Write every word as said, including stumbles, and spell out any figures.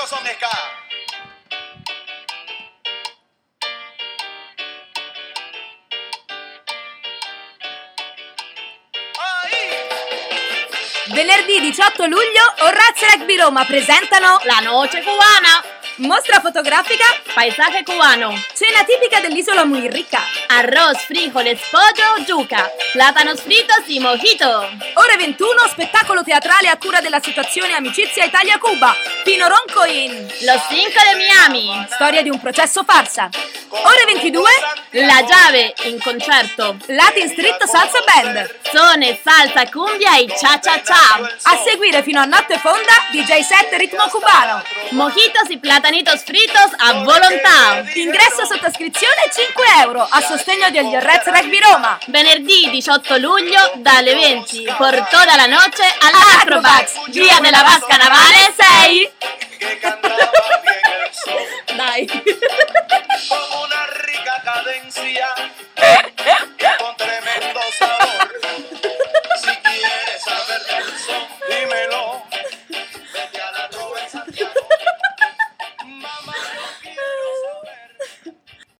son ska. Venerdì diciotto luglio, Orraz Rugby Roma presentano La Noche Cubana, mostra fotografica, paisaje cubano, cena tipica dell'isola muy ricca, arroz, frijoles, pollo, yuca, plátanos fritos y mojito. ore ventuno, spettacolo teatrale a cura della situazione Amicizia Italia-Cuba, Pino Ronco in Los Cinco de Miami, storia di un processo farsa. ore ventidue, La Llave in concerto, Latin Street Salsa Band. Sone, salsa, cumbia y cha-cha-cha. A seguire fino a notte fonda, D J set ritmo cubano. Mojitos y platanitos fritos a volontà. Ingresso sottoscrizione cinque euro a sostegno degli Orraz Rugby Roma. Venerdì diciotto luglio dalle venti por toda la noche all'Acrobax, via della Vasca Navale sei. Dai.